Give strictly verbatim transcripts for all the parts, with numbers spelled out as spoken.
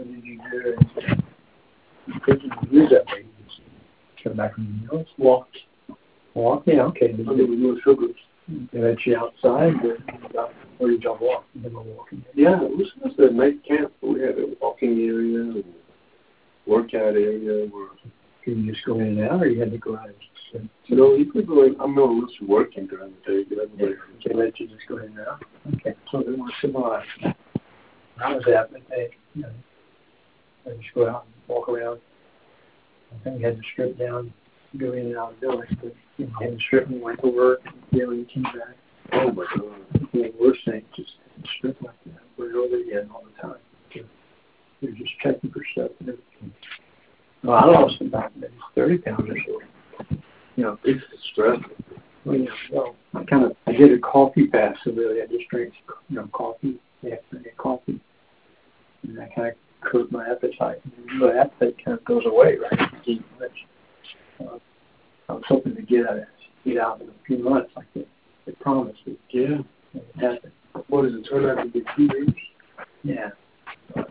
what did you do? And you couldn't use that way. You just come back from the meals, walk. Walk, yeah, okay. Did there was no sugars. They let you outside, but where did y'all walk? You were walking. Yeah, it was just a night camp. We had a walking area and workout area where could you just go in and out, or you had to go out and sit? So no, you could go in. I'm not used to working during the day, but everybody yeah, they let you just go in and out. Okay, so they were civilized. I was that, but they, you know, they just go out and walk around. I think you had to strip down, go in and out of the building, but you know, you had to strip and went to work, and you know, you came back. Oh my God! The worst thing, just strip like that, we're over again all the time. They're just checking for stuff and everything. Well, I lost about maybe thirty pounds or so. You know, it's stressful. Well, yeah, well, I kind of I did a coffee fast, so really I just drank, you know, coffee. They have to get coffee, and that kind of curbed my appetite. And the appetite kind of goes away, right? You eat much. Uh, I was hoping to get out, get out in a few months, like they, they promised. It. Yeah, it happened. What does it turn out to be? Two weeks? Yeah. Uh,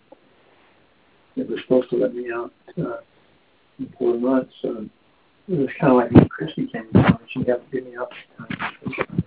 They were supposed to let me out uh, in four months. So it was kind of like when Christy came down. She got to get me out this time.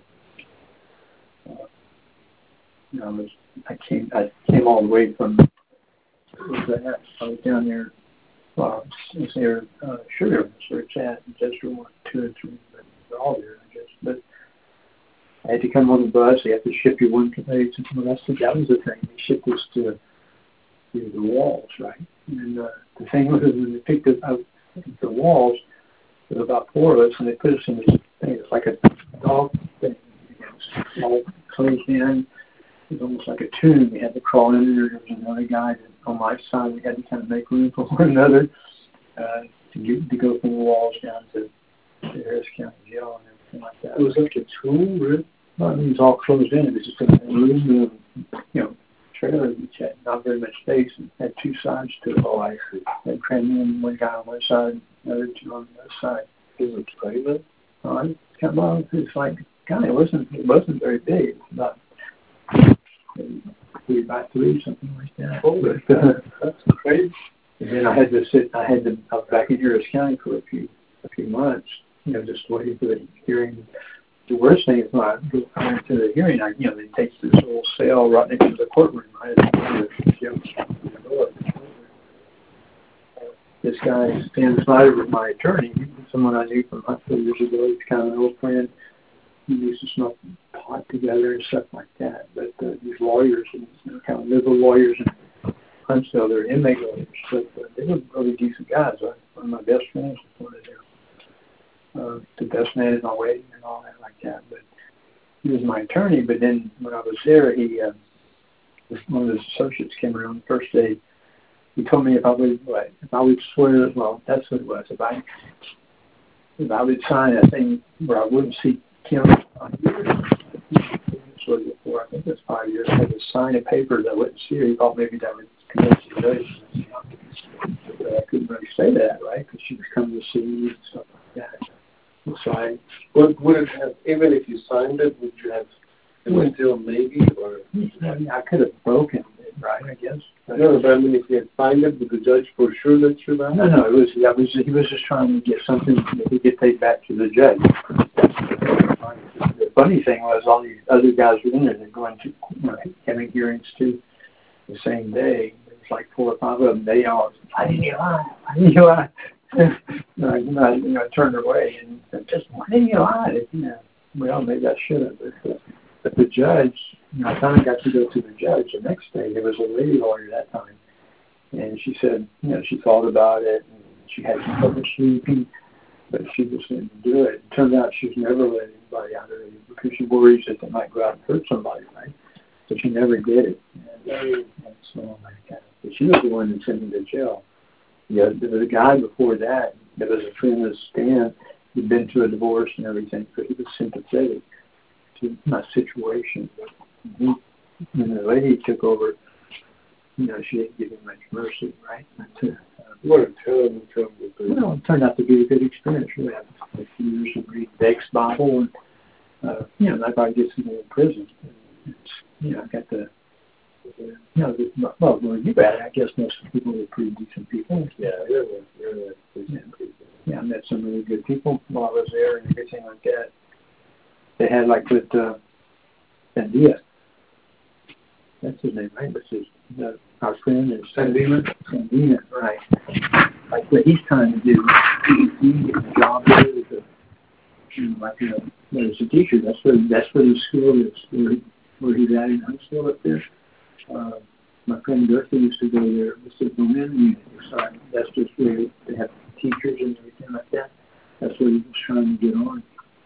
Uh, you know, I, was, I came I came all the way from, what was that? I was down there, well, it was near uh, Sugar, that's where it's at, just one, two, or three, but they're all there, I guess. But I had to come on the bus. They have to ship you one place. Well, that's the, that was the thing. They shipped us to the walls, right? And uh, the thing was, when they picked us out the walls, there were about four of us, and they put us in this thing. It's like a dog thing. It's all closed in. It was almost like a tomb. We had to crawl in there. There was another guy that on my side. We had to kind of make room for one another uh, to get to go from the walls down to the Harris County Jail and everything like that. It was like a tomb, really? Well, I mean, it was all closed in. It was just a room, you know, trailer which had not very much space and had two sides to it. Oh, I see. They crammed in one guy on one side, another two on the other side. Is it trailer? Uh, it's kind of, well, it's like, God, it wasn't, it wasn't very big. It was about maybe three by three, something like that. Oh, but, uh, that's crazy. And then I had to sit, I had to, I was back in Harris County for a few, a few months, you know, just waiting for the hearing. The worst thing is when I went to the hearing, I, you know, they take this little cell right next to the courtroom. I had to go to the door. This guy, Stan Snyder, was my attorney. He was someone I knew from high school years ago. He's kind of an old friend. We used to smoke pot together and stuff like that. But uh, these lawyers, and you know, kind of liberal lawyers in Huntsville, they're inmate lawyers. But uh, they were really decent guys. I, one of my best friends was one of them. Uh, the best man in my wedding and all that like that. But he was my attorney. But then when I was there, he uh, one of his associates came around the first day. He told me if I would what, if I would swear, well, that's what it was. If I if I would sign a thing where I wouldn't see Kim on years, before I think it was five years, I had to sign a paper that I wouldn't see her. He thought maybe that would convince the judge. But I couldn't really say that, right? Because she was coming to see me and stuff like that. So I, would, would it have, even if you signed it, would you have, it was still maybe, or? I mean, I could have broken it, right, I guess. But no, but I mean, if you had signed it, would the judge for sure let you back? No, no, it was, I was, he was just trying to get something that he could take back to the judge. The funny thing was all these other guys were in there, they're going to, you know, having hearings too the same day. It was like four or five of them. They all, why didn't you lie? Why didn't you lie? No, you know, you know, I turned away and said, just why didn't you lie? You know, well, maybe I should have. But, uh, but the judge, you know, I finally got to go to the judge the next day. There was a lady lawyer that time, and she said, you know, she thought about it and she had some trouble sleeping, but she just didn't do it. It turned out she's never let anybody out early because she worries that they might go out and hurt somebody, right? So she never did it. And, uh, and so, like, uh, but she was the one that sent me to jail. Yeah, there was a guy before that. There was a friend of Stan who'd been through a divorce and everything, so he was sympathetic to my situation. But he, when the lady took over, you know, she didn't give him much mercy, right? But, uh, what a terrible, terrible thing. Well, it turned out to be a good experience. We had a few years of read Beck's Bible, and uh, you know, that guy gets me in prison. And it's, you know, I got to You know, the, well, where you at, I guess most of the people were pretty decent people. Yeah, there was, there was decent Yeah. people. Yeah, I met some really good people while I was there and everything like that. They had like with uh, Sandia. That's his name, right? That's his, the, our friend is Sandina? Sandina, right. Like what he's trying to do, he, he gets a job there as a, you know, like a, as a teacher. That's where, that's where the school is, where, he, where he's at in Huntsville up there. Uh, my friend Dorothy used to go there. This is the women unit. So that's just where they have teachers and everything like that. That's where he was trying to get on.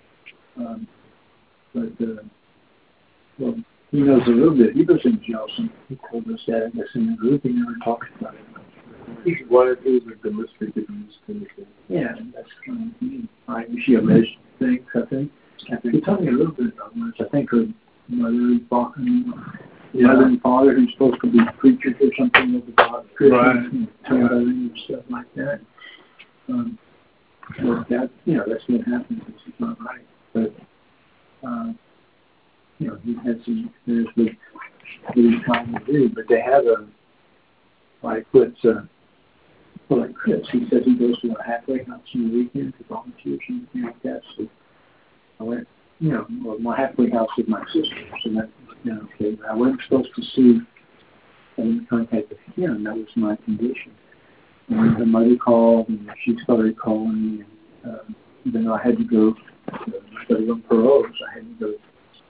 Um, but, uh, well, he knows a little bit. He was in jail. Some he told us that, I guess, in the group. He never talks about it much. He's one of those like domestic abuse kind of thing. Yeah, that's kind of neat. I usually alleged things, I think. I think he told me a little bit about this. I think her mother and father, yeah. mother and father who's supposed to be preachers or something with about Christians right. and tolerating and stuff like that. Um, but that, you know, that's what happens. It's not right. But, uh, you know, he had some experience with what he's trying to do. But they have a, like, what's, uh, well, like Chris, he says he goes to a halfway house on the weekend to volunteer and everything like that. So I went, you know, well, my halfway house with my sister. So that, you know, okay. I wasn't supposed to see any contact with him. That was my condition. And her mother called, and she started calling me. And um, even though I had to go, to, I was on parole, so I had to go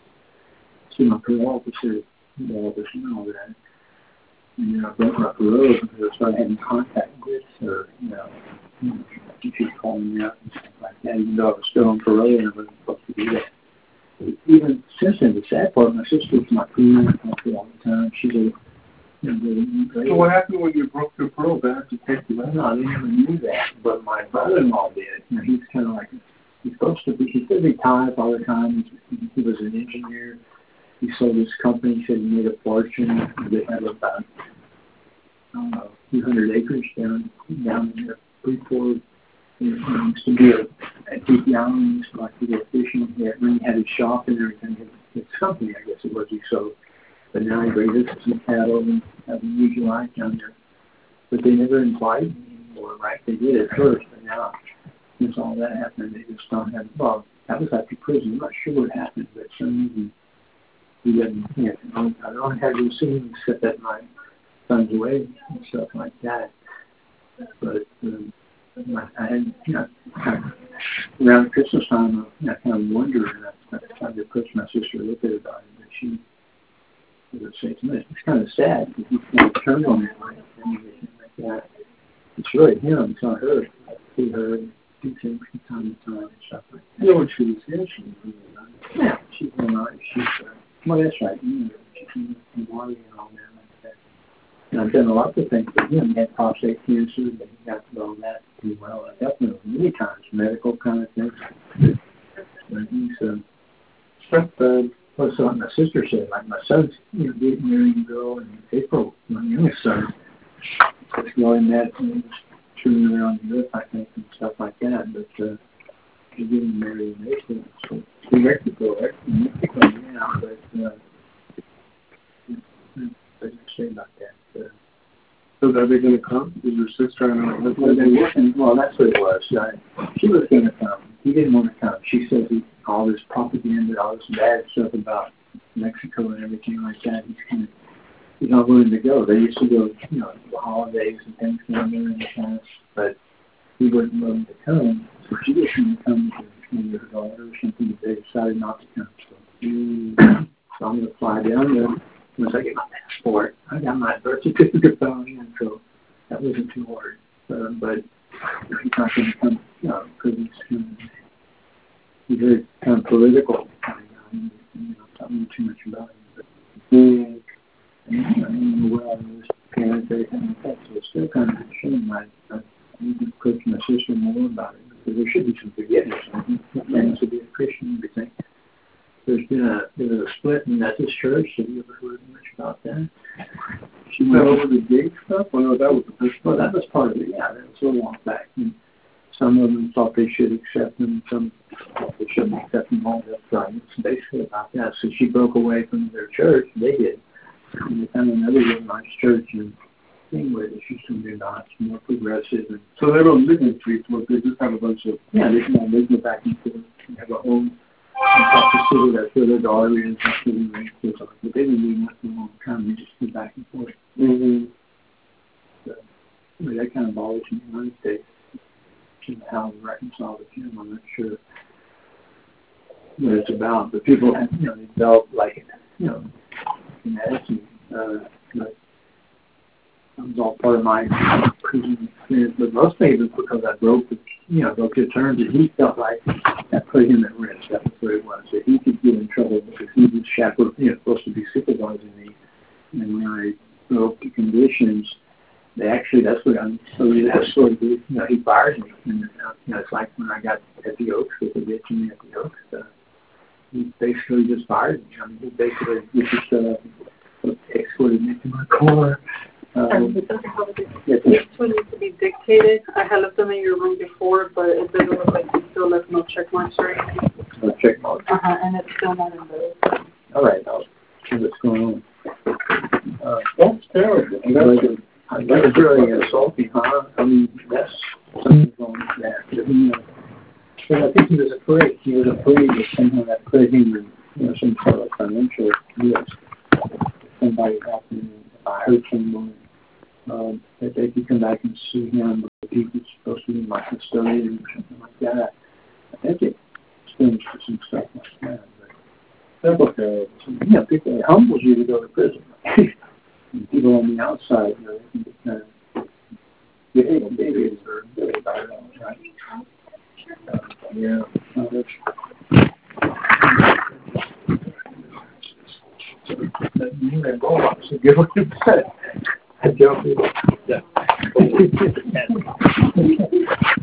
see my parole officer, all this and all that. And then I broke my parole because I started having contact with her, you know. She was calling me out and stuff like that, even though I was still on parole and I wasn't supposed to do that. But even since then, the sad part, my sister's my friend, I talk to her all the time. She's a, you know, really, so what happened when you broke your parole? They had to take you out? No, they never knew that, but my brother-in-law did. You know, he's kind of like, he's supposed to be, he said he tithes all the time. He, he was an engineer. He sold his company. He said he made a fortune. They have about, I don't know, a few hundred acres down, down in the Freeport. He used to be a, a deep young, used to like to go fishing. He had, when he had his shop and everything, his, his company, I guess it was, he sold. But now he raises some cattle and has a huge life down there. But they never invited me anymore, right? They did at first, but now, since all that happened, they just don't have, well, that was after prison. I'm not sure what happened, but some reason he didn't, you know, I don't have to see him except at my son's wedding and stuff like that. But um, I had, you know, kind of, around Christmas time, I, I kind of wondered, and I, I tried to push my sister a little bit about it, but she would say to me, it's kind of sad because you can't turn on that like anything like that. It's really him, it's not her. I see her and do things from time to time and stuff like that. You know what she was here? She was really nice. Yeah, she's really nice. She's, uh, well, that's right. You know, she's in Hawaii and all that like that. And I've done a lot of things for him. He had prostate cancer, but he got through all that pretty well. I helped him many times, medical kind of things. But he's, uh, But, um, well, so like my sister said, like my son's, you know, getting married a girl in April, my youngest son. This girl he met and was touring around Europe, I think, and stuff like that. But uh, he's getting married in April. So he's Mexico, right? Mexico now, but uh, what did I say about that? Uh, so are they going to come? Is your sister and her well, they're working. Well, that's what it was. I, she was going to come. He didn't want to come. She said he, all this propaganda, all this bad stuff about Mexico and everything like that. He's kind of, he's not willing to go. They used to go, you know, the holidays and Thanksgiving and stuff, but he wasn't willing to come. So she was going to come to maybe her daughter or something, but they decided not to come. So, mm, so I'm going to fly down there. Once I get my passport, I got my birth certificate phone in, so that wasn't too hard. Uh, but he's not going to come, you know, because he's, um, he's very kind of political kind of guy. You know, I don't know too much about him. But, mm, and I don't know where I was parents, everything like that, so it's still kind of a shame. I, I need to coach my sister more about it, because there should be some forgiveness. I think things to be a Christian, you think. There's been a, there was a split in Methodist Church. Have you ever heard much about that? She went over the gay stuff? Well, no, that was the first Well, that was part of it, yeah. That was a long back. And some of them thought they should accept them. Some thought they shouldn't accept them. All that right. It's basically about that. So she broke away from their church. They did. And they found another really nice church in Greenway that used to be nice, more progressive. And so they don't live in Freeport. They just have a bunch of yeah, they can they go back and forth. They have a home across the city. That's where their daughter is. That's where they raised kids. But they've been doing that for a long time. They just go back and forth. Mm-hmm. So, I mean, that kind of bothers me in the United States. How to reconcile the two, I'm not sure what it's about. But people have, you know, they develop like, you know, an attitude. Uh, but that was all part of my prison experience. But mostly it was because I broke the, you know, broke the terms, and he felt like that put him at risk. That was what it was. That he could get in trouble because he was chaperone, you know, supposed to be supervising me. And when I broke the conditions, They actually, that's what I'm, so that's sort of, you know, he fired me. And, uh, you know, it's like when I got at the Oaks with the bitch me at the Oaks, uh, he basically just fired me. I mean, he basically he just uh, escorted me to my car. Um, it doesn't have to, this one needs to be dictated. I had left them in your room before, but it doesn't look like you still left no check marks or anything. No check marks. Uh-huh, and it's still not in the... All right, I'll see what's going on. Uh, That's terrible. And that's, that's really insulting, huh? I mean, that's something wrong with that. But, you know, but I think he was afraid. He was afraid that somehow that put him in, you know, some sort of financial risk. Somebody happened, if I hurt someone, um, that they could come back and sue him, but he was supposed to be my custodian or something like that. I think it stems for some stuff like that. But that's okay. You know, people, it humbles you to go to prison. People on the outside, you know, they can just kind of get in, maybe it's really bad, right? Uh, yeah, no, that's, that you may go on, so give what you said. I don't know. Yeah.